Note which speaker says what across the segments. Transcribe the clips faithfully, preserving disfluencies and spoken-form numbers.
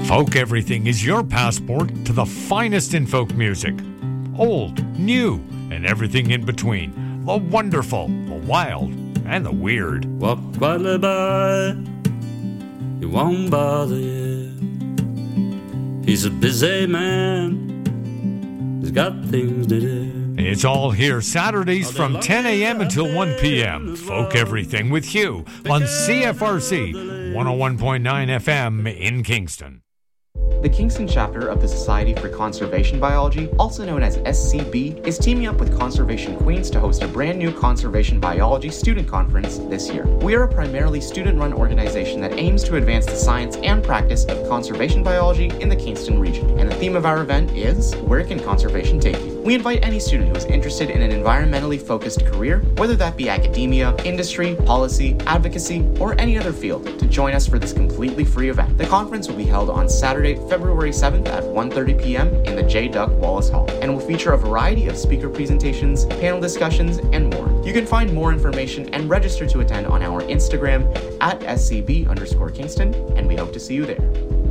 Speaker 1: Folk Everything is your passport to the finest in folk music. Old, new, and everything in between. The wonderful, the wild, and the weird.
Speaker 2: Walk quietly by, he won't bother you. He's a busy man, he's got things to do.
Speaker 1: It's all here Saturdays from ten a.m. until one p.m. Folk Everything with Hugh on C F R C one oh one point nine F M in Kingston.
Speaker 3: The Kingston chapter of the Society for Conservation Biology, also known as S C B, is teaming up with Conservation Queens to host a brand new Conservation Biology student conference this year. We are a primarily student-run organization that aims to advance the science and practice of conservation biology in the Kingston region, and the theme of our event is, Where Can Conservation Take You? We invite any student who is interested in an environmentally focused career, whether that be academia, industry, policy, advocacy, or any other field, to join us for this completely free event. The conference will be held on Saturday, February seventh at one thirty p.m. in the J. Duck Wallace Hall, and will feature a variety of speaker presentations, panel discussions, and more. You can find more information and register to attend on our Instagram at S C B underscore Kingston, and we hope to see you there.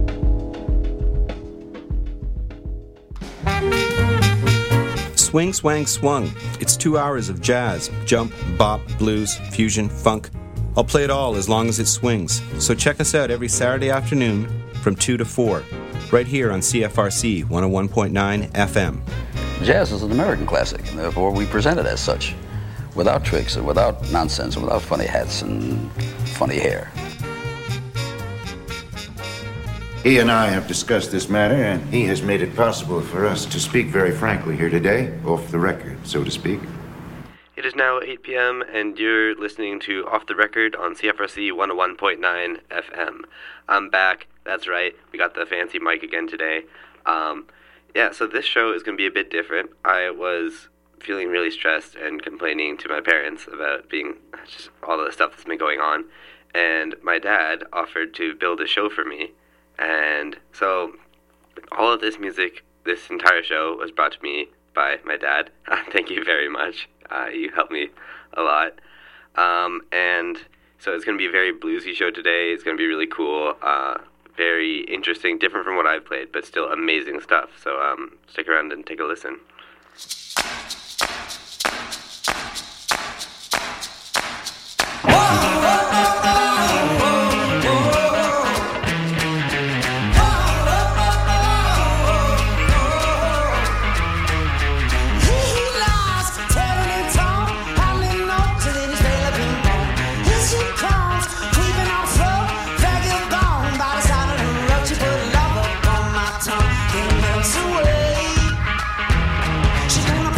Speaker 4: Swing, swang, swung. It's two hours of jazz, jump, bop, blues, fusion, funk. I'll play it all as long as it swings. So check us out every Saturday afternoon from two to four, right here on C F R C one oh one point nine F M.
Speaker 5: Jazz is an American classic, and therefore we present it as such, without tricks and without nonsense and without funny hats and funny hair.
Speaker 6: He and I have discussed this matter, and he has made it possible for us to speak very frankly here today, off the record, so to speak.
Speaker 7: It is now eight p.m., and you're listening to Off the Record on C F R C one oh one point nine F M. I'm back. That's right. We got the fancy mic again today. Um, yeah, so this show is going to be a bit different. I was feeling really stressed and complaining to my parents about being just all the stuff that's been going on, and my dad offered to build a show for me. And so all of this music, this entire show was brought to me by my dad. Thank you very much. Uh, you helped me a lot. Um, and so it's going to be a very bluesy show today. It's going to be really cool, uh, very interesting, different from what I've played, but still amazing stuff. So um, stick around and take a listen.
Speaker 8: She's gonna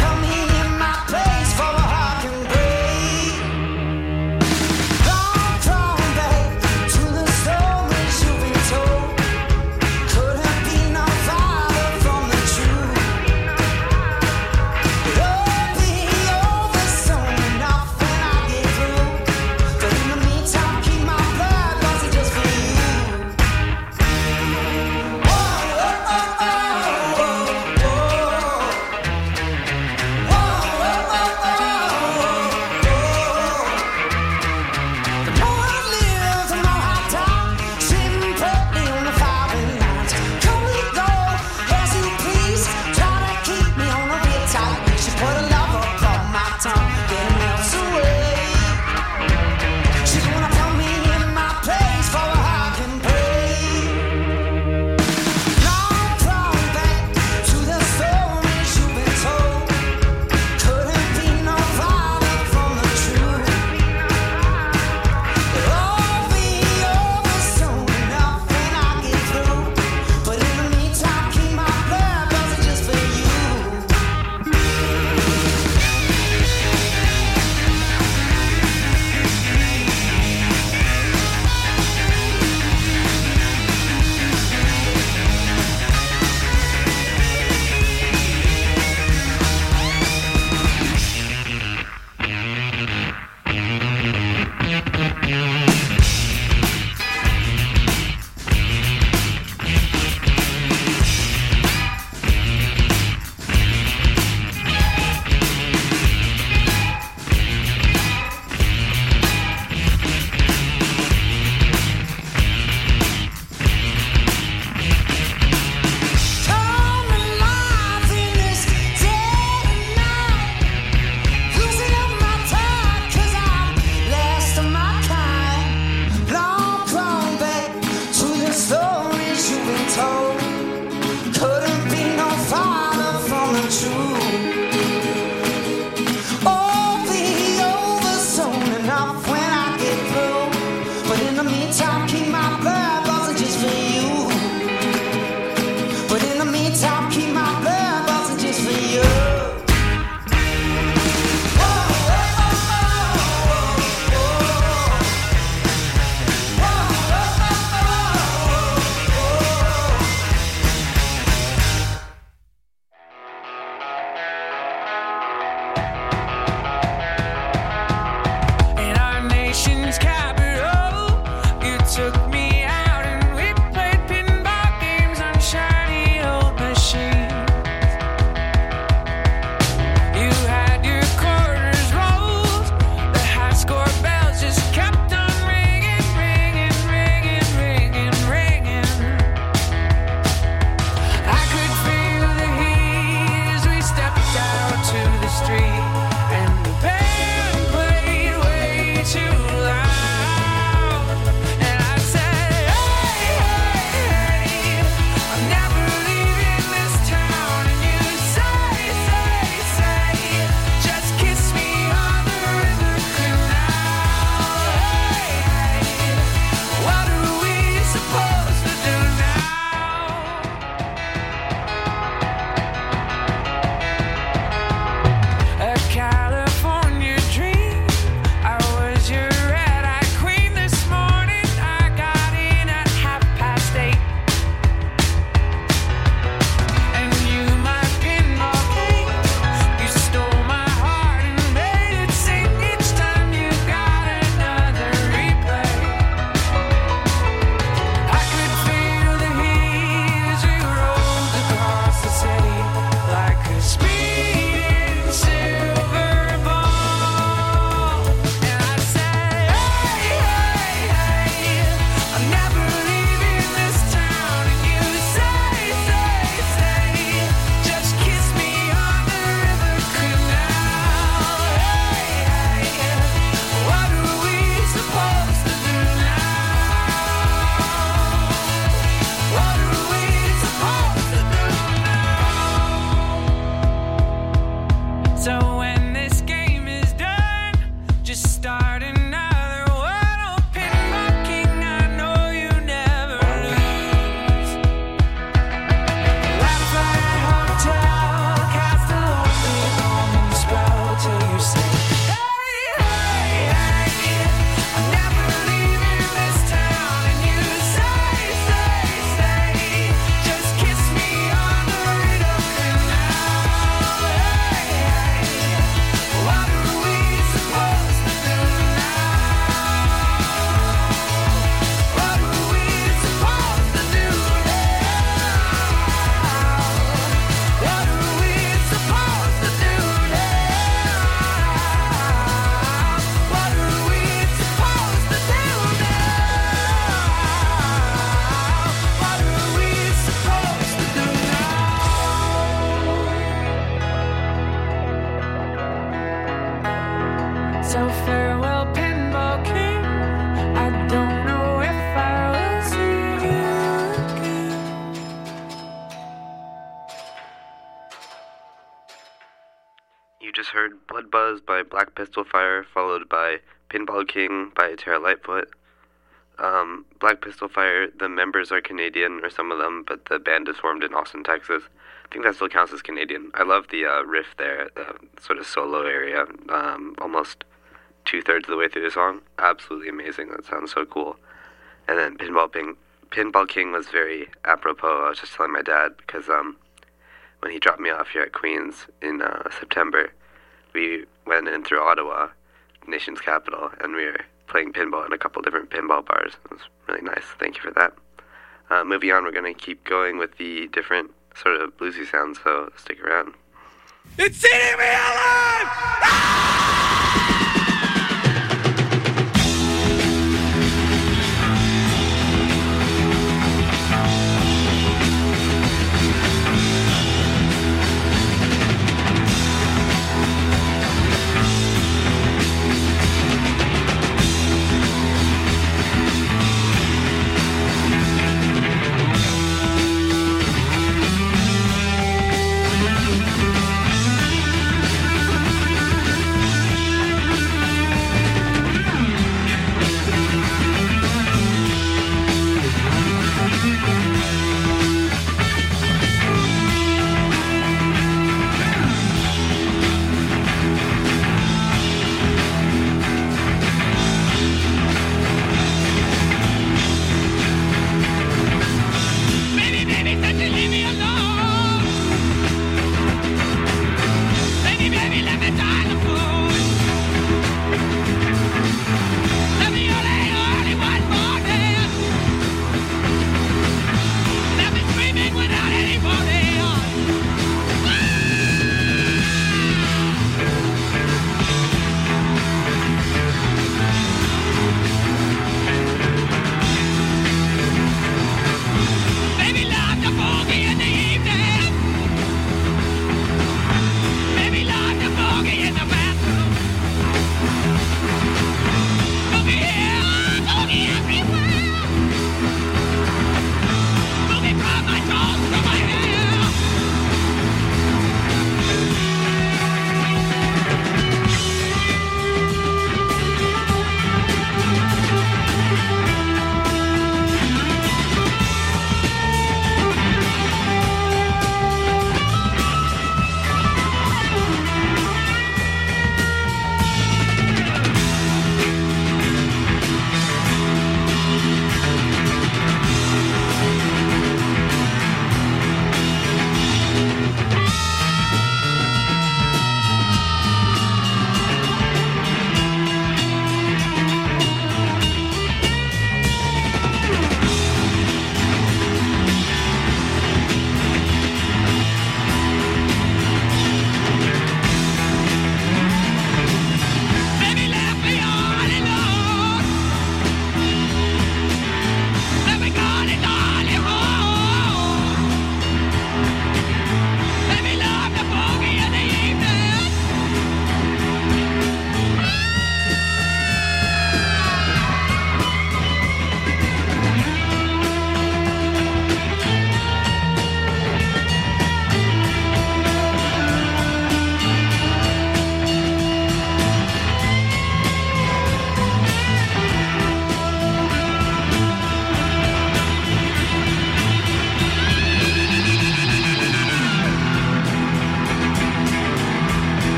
Speaker 7: just heard Blood Buzz by Black Pistol Fire, followed by Pinball King by Tara Lightfoot. Um, Black Pistol Fire, the members are Canadian, or some of them, but the band is formed in Austin, Texas. I think that still counts as Canadian. I love the uh, riff there, the sort of solo area, um, almost two-thirds of the way through the song. Absolutely amazing. That sounds so cool. And then Pinball King, Pinball King was very apropos. I was just telling my dad, because um, when he dropped me off here at Queens in uh, September, we went in through Ottawa, nation's capital, and we were playing pinball in a couple different pinball bars. It was really nice. Thank you for that. Uh, moving on, we're going to keep going with the different sort of bluesy sounds, so stick around.
Speaker 8: It's eating me alive! Ah!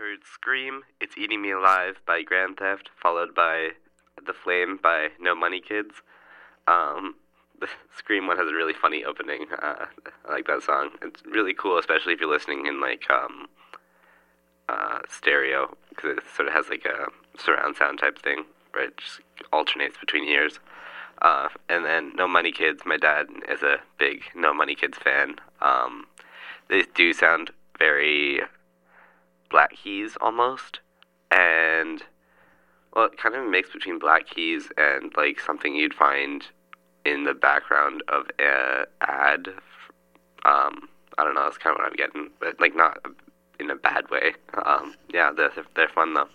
Speaker 7: heard Scream, It's Eating Me Alive by Grand Theft, followed by The Flame by No Money Kids. Um, the Scream one has a really funny opening. Uh, I like that song. It's really cool, especially if you're listening in, like, um, uh, stereo, because it sort of has, like, a surround sound type thing, where it just alternates between ears. Uh, and then No Money Kids, my dad is a big No Money Kids fan. Um, they do sound very Black Keys almost, and well, it kind of a mix between Black Keys and like something you'd find in the background of a ad. Um, I don't know, that's kind of what I'm getting, but like not in a bad way. Um, yeah, they're they're fun though.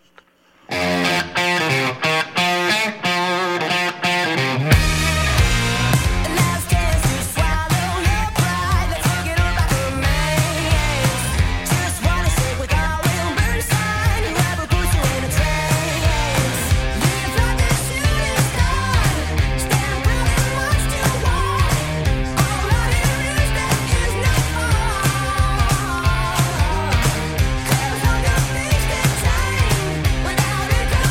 Speaker 9: Without it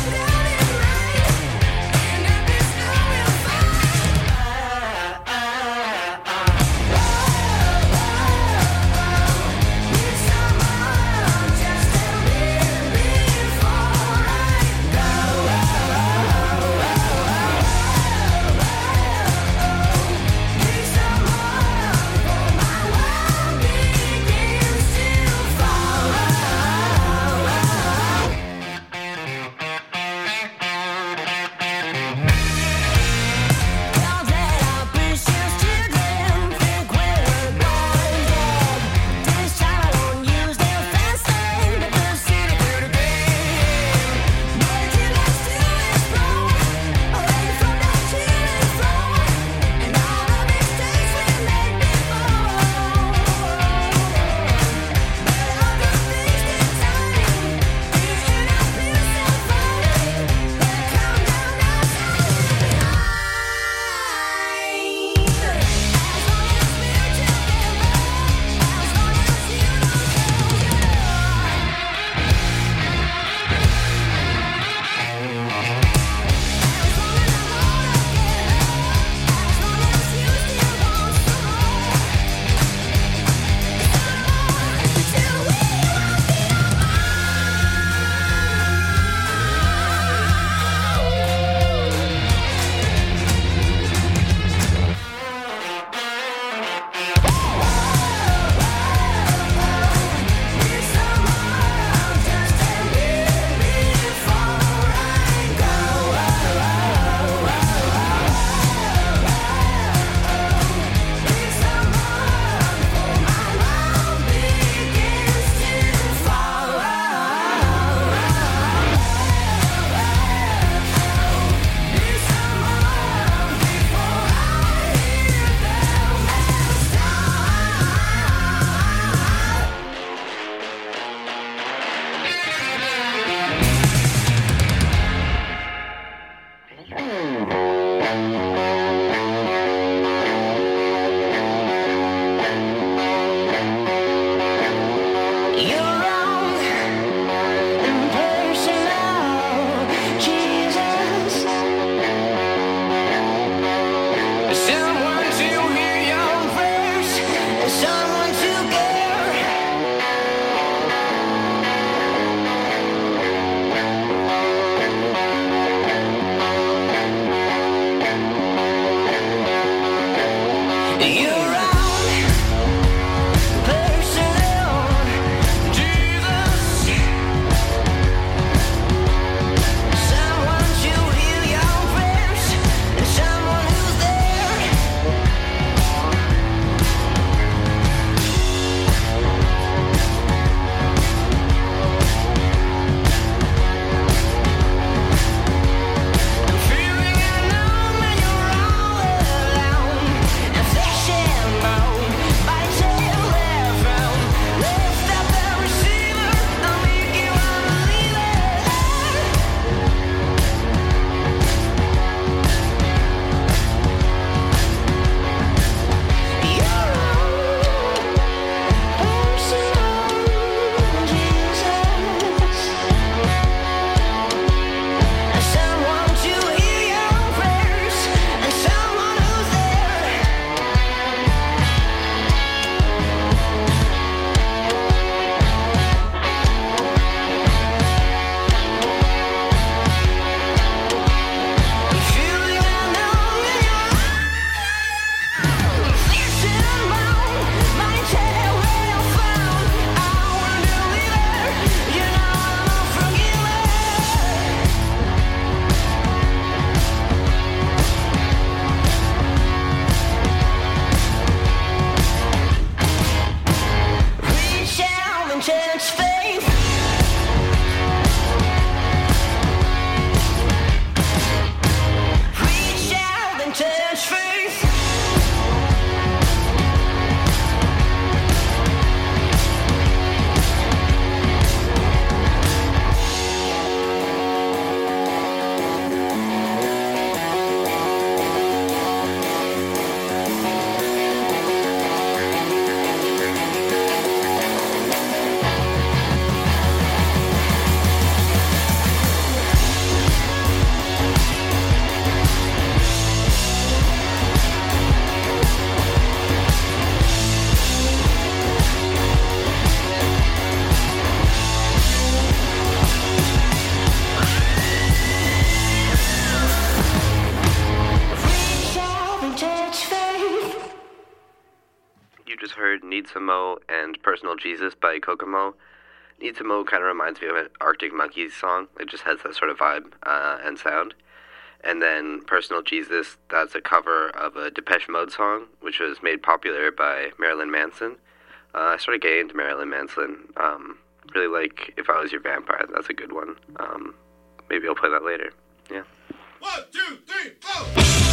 Speaker 7: Need Some Mo and Personal Jesus by Kokomo. Need Some Mo kind of reminds me of an Arctic Monkeys song. It just has that sort of vibe uh, and sound. And then Personal Jesus, that's a cover of a Depeche Mode song, which was made popular by Marilyn Manson. Uh, I started getting into Marilyn Manson. Um, really like If I Was Your Vampire. That's a good one. Um, maybe I'll play that later. Yeah.
Speaker 8: One, two, three, four!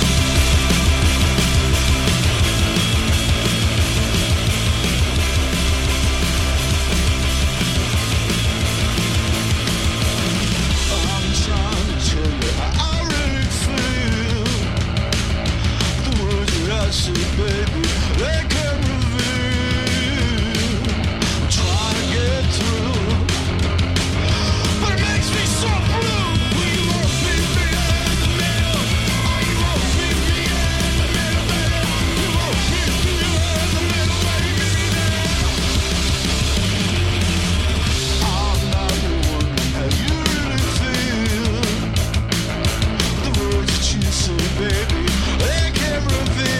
Speaker 9: Baby, they can reveal. I'm trying to get through, but it makes me so blue. Will you won't meet me in the middle? Oh, you won't meet me in the middle, baby. You won't meet me in the middle, baby. Meet me there. I'm not the one how you really feel. The words that you say, baby, they can reveal.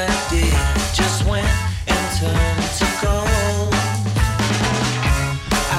Speaker 10: Just went and turned to gold.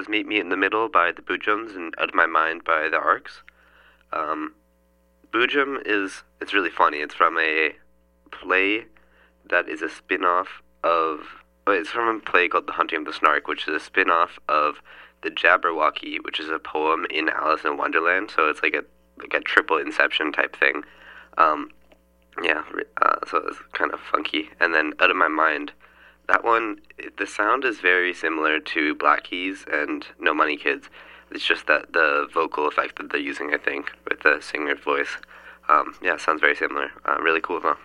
Speaker 7: was Meet Me in the Middle by the Boojums and Out of My Mind by the Arcs. Um, Boojum is, it's really funny. It's from a play that is a spin-off of, well, it's from a play called The Hunting of the Snark, which is a spin-off of The Jabberwocky, which is a poem in Alice in Wonderland. So it's like a like a triple Inception type thing. Um, yeah, uh, so it's kind of funky. And then Out of My Mind, that one, the sound is very similar to Black Keys and No Money Kids. It's just that the vocal effect that they're using, I think, with the singer's voice. Um, yeah, sounds very similar. Uh, really cool, though.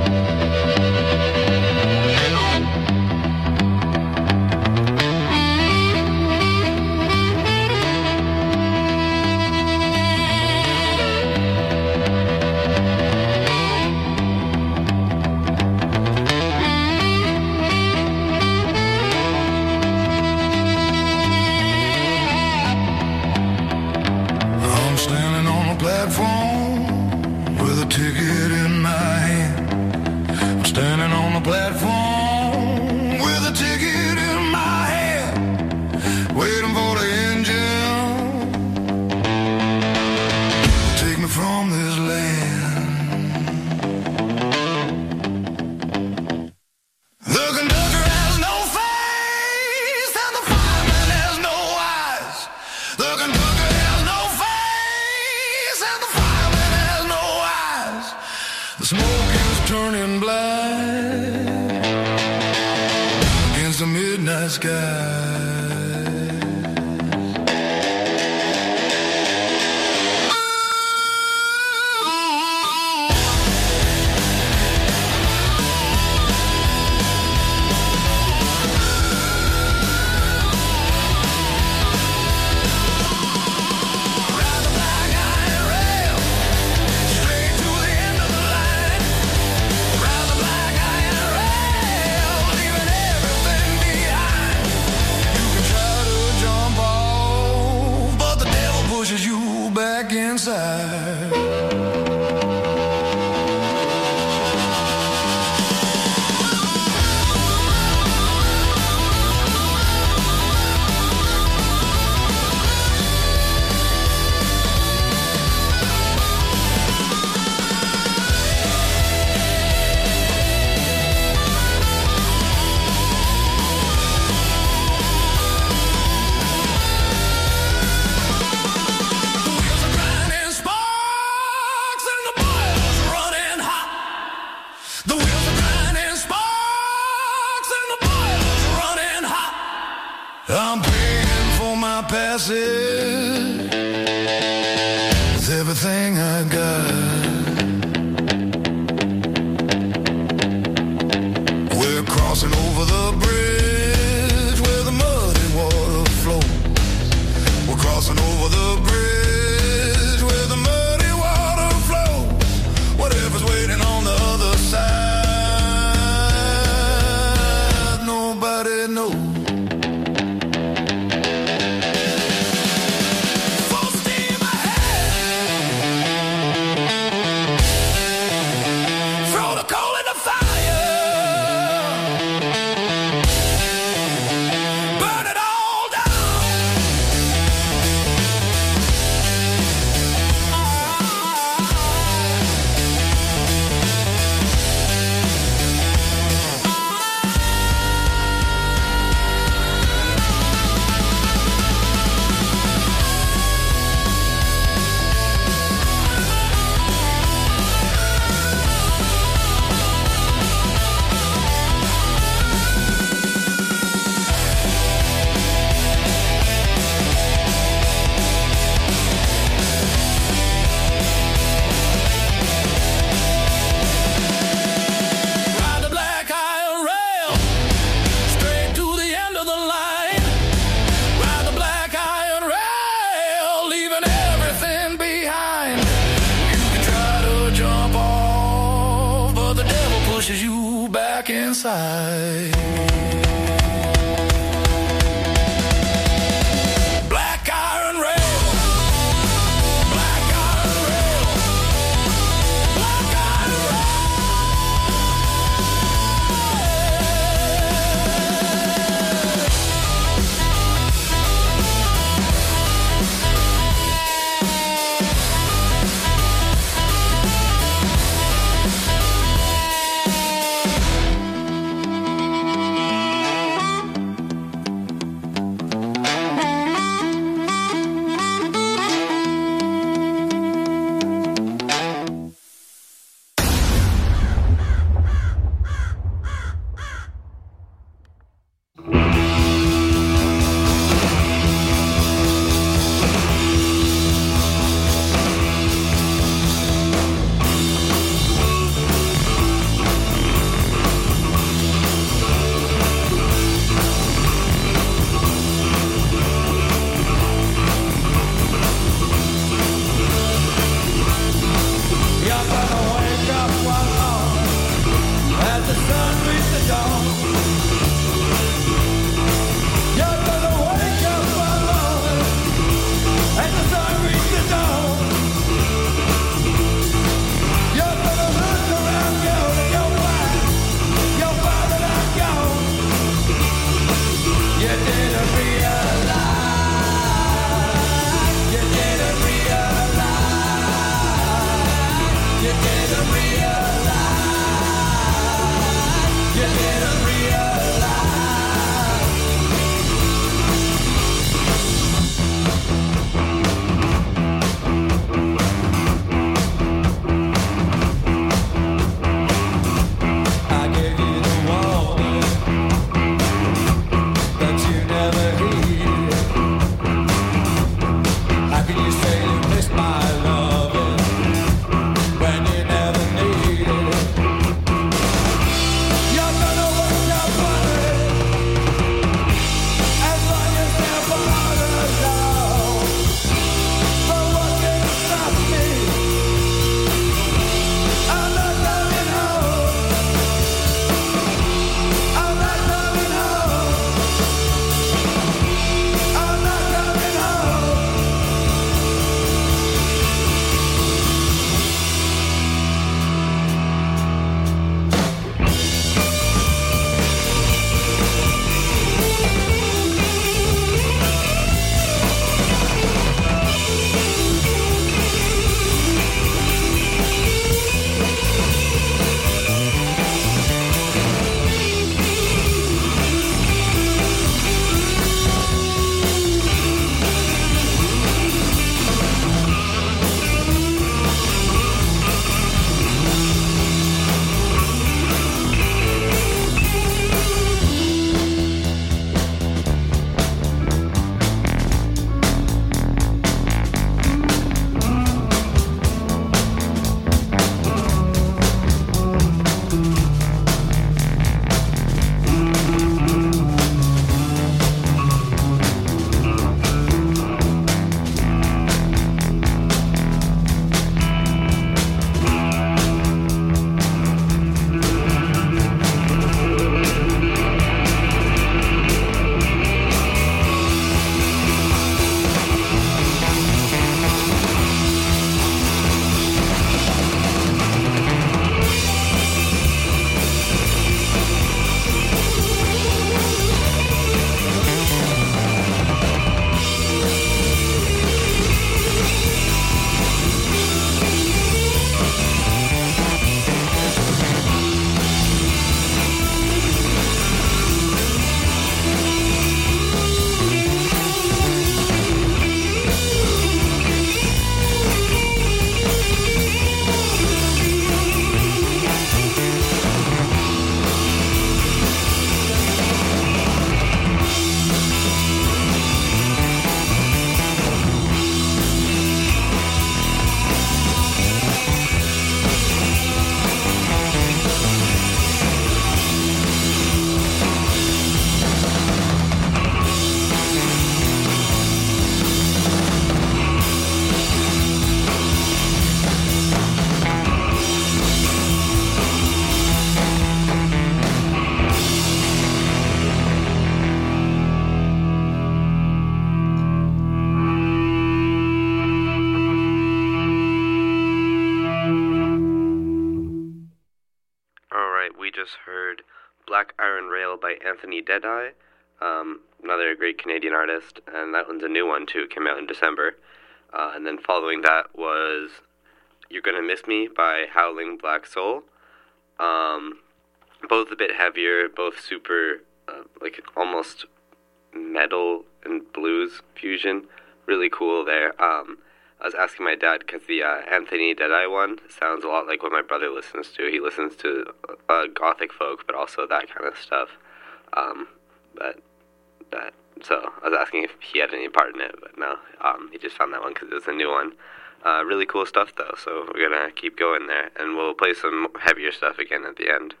Speaker 7: just heard Black Iron Rail by Anthony Deadeye, um, another great Canadian artist, and that one's a new one too, it came out in December. Uh, and then following that was You're Gonna Miss Me by Howling Black Soul. Um, both a bit heavier, both super, uh, like almost metal and blues fusion. Really cool there. Um, I was asking my dad because the uh, Anthony Deadeye one sounds a lot like what my brother listens to. He listens to uh, gothic folk, but also that kind of stuff. Um, but that so I was asking if he had any part in it, but no. Um, he just found that one because it was a new one. Uh, really cool stuff though, so we're gonna keep going there, and we'll play some heavier stuff again at the end.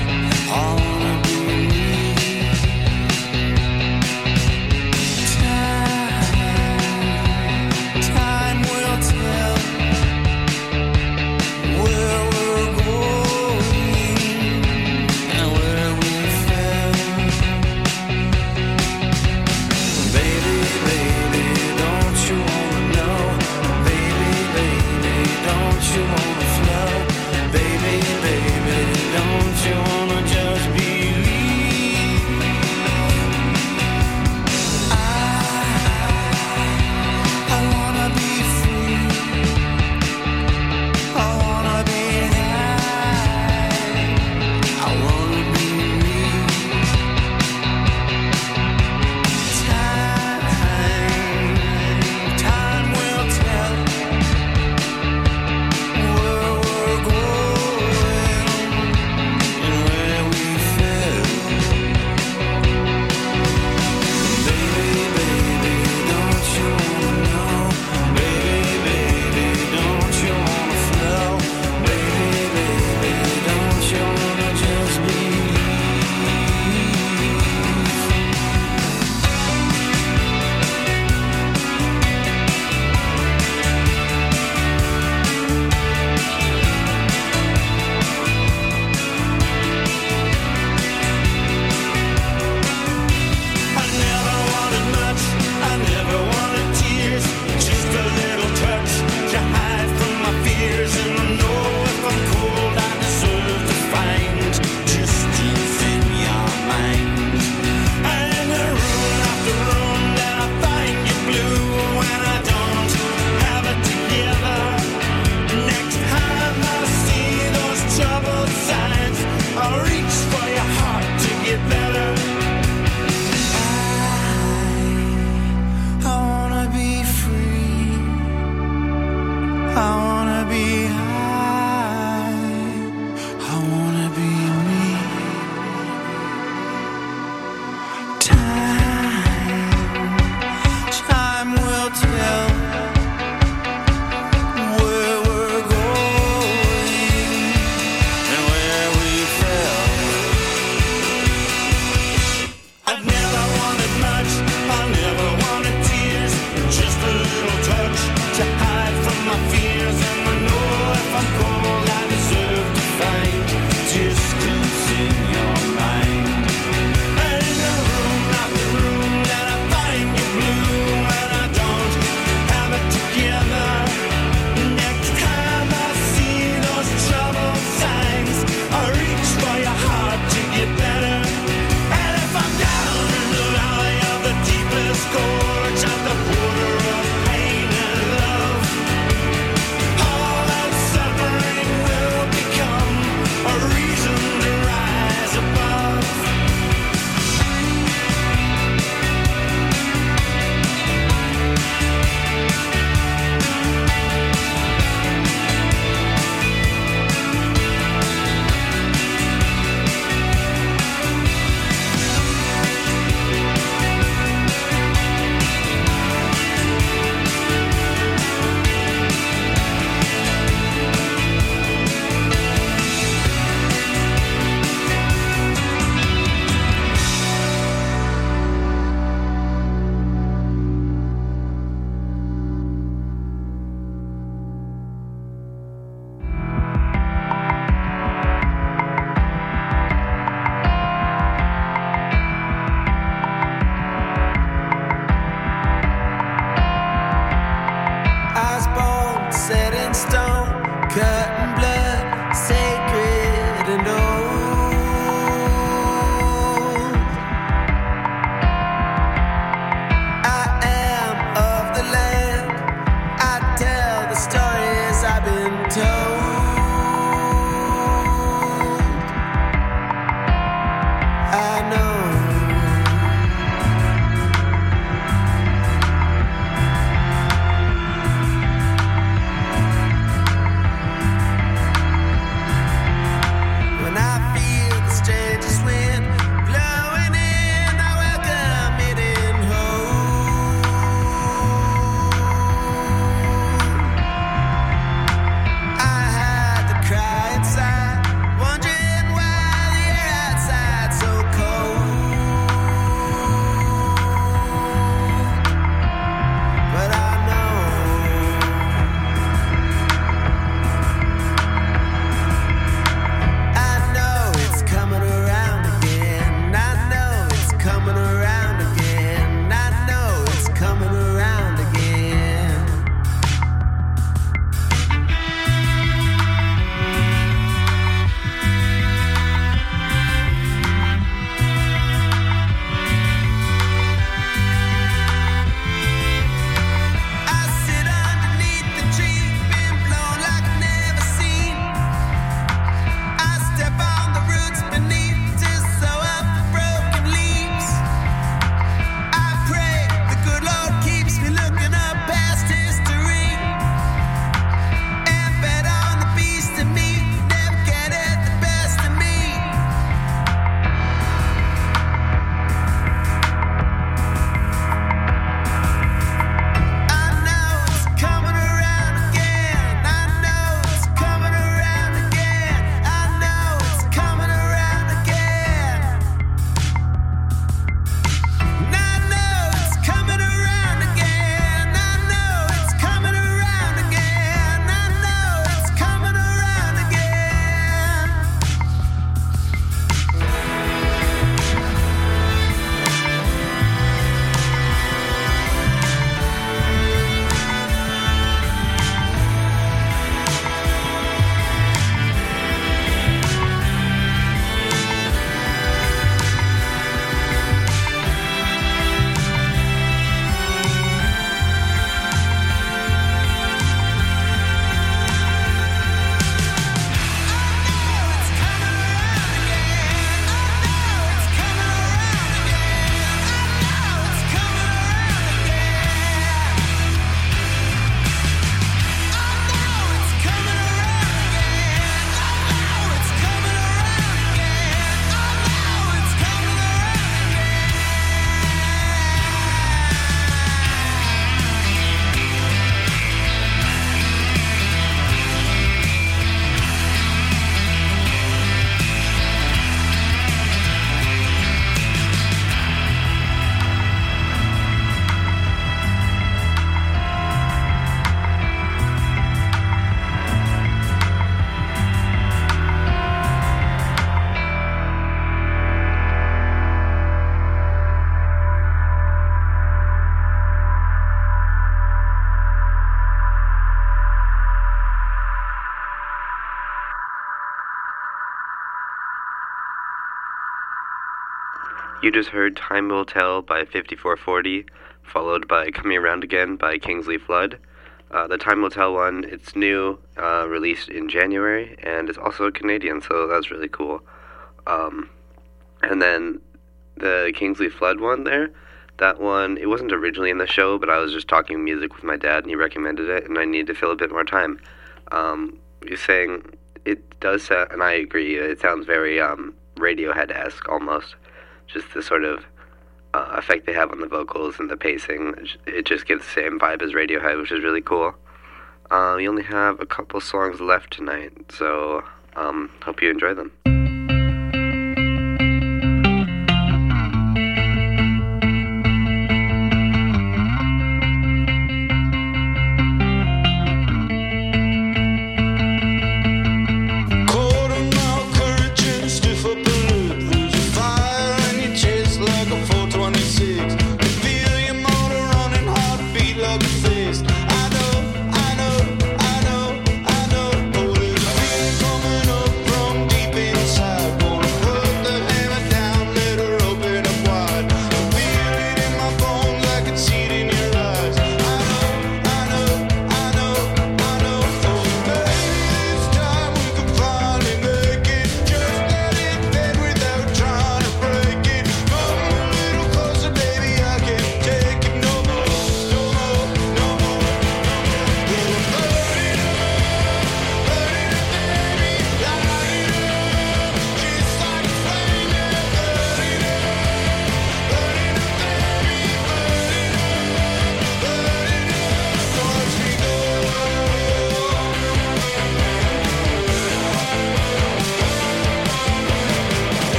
Speaker 9: Time
Speaker 7: You just heard Time Will Tell by fifty-four forty, followed by Coming Around Again by Kingsley Flood. Uh, the Time Will Tell one, it's new, uh, released in January, and it's also Canadian, so that's really cool. Um, and then the Kingsley Flood one there, that one, it wasn't originally in the show, but I was just talking music with my dad, and he recommended it, and I needed to fill a bit more time. Um, you're saying it does sound, and I agree, it sounds very um, Radiohead-esque almost, just the sort of Uh, effect they have on the vocals and the pacing. It just gives the same vibe as Radiohead, which is really cool. Uh, we only have a couple songs left tonight, so um, hope you enjoy them.
Speaker 9: Coming up from deep inside.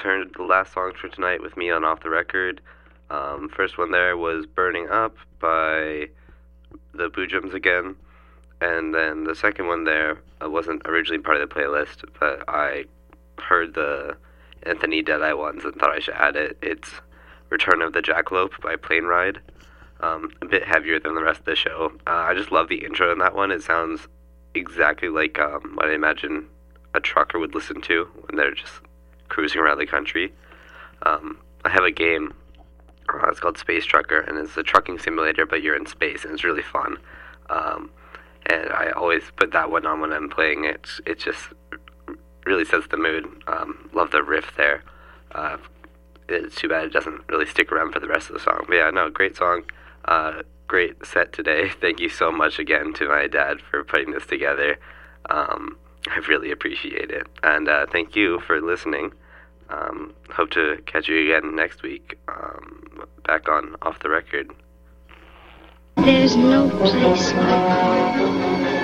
Speaker 7: heard the last songs for tonight with me on Off the Record. Um, first one there was Burning Up by the Boojums again. And then the second one there uh, wasn't originally part of the playlist, but I heard the Anthony Deadeye ones and thought I should add it. It's Return of the Jackalope by Plane Ride. Um, a bit heavier than the rest of the show. Uh, I just love the intro in that one. It sounds exactly like um, what I imagine a trucker would listen to when they're just cruising around the country. Um, I have a game, uh, it's called Space Trucker, and it's a trucking simulator, but you're in space, and it's really fun. Um, and I always put that one on when I'm playing it. It just really sets the mood. Um, love the riff there. Uh, it's too bad it doesn't really stick around for the rest of the song. But yeah, no, great song. Uh, great set today. Thank you so much again to my dad for putting this together. Um, I really appreciate it. And uh, thank you for listening. Um, hope to catch you again next week, um, back on Off the Record.
Speaker 10: There's no place like home.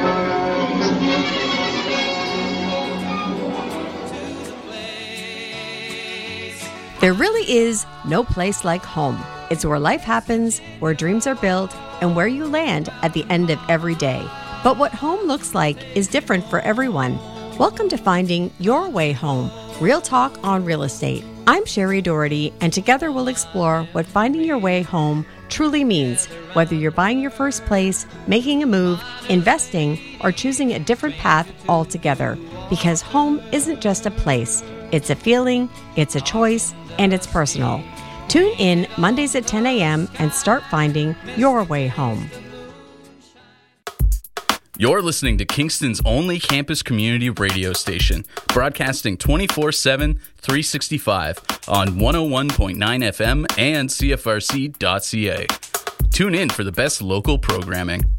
Speaker 11: There really is no place like home. It's where life happens, where dreams are built, and where you land at the end of every day. But what home looks like is different for everyone. Welcome to Finding Your Way Home, Real Talk on Real Estate. I'm Sherry Doherty, and together we'll explore what finding your way home truly means, whether you're buying your first place, making a move, investing, or choosing a different path altogether. Because home isn't just a place, it's a feeling, it's a choice, and it's personal. Tune in Mondays at ten a.m. and start finding your way home.
Speaker 12: You're listening to Kingston's only campus community radio station, broadcasting twenty-four seven, three sixty-five on one oh one point nine F M and C F R C dot C A. Tune in for the best local programming.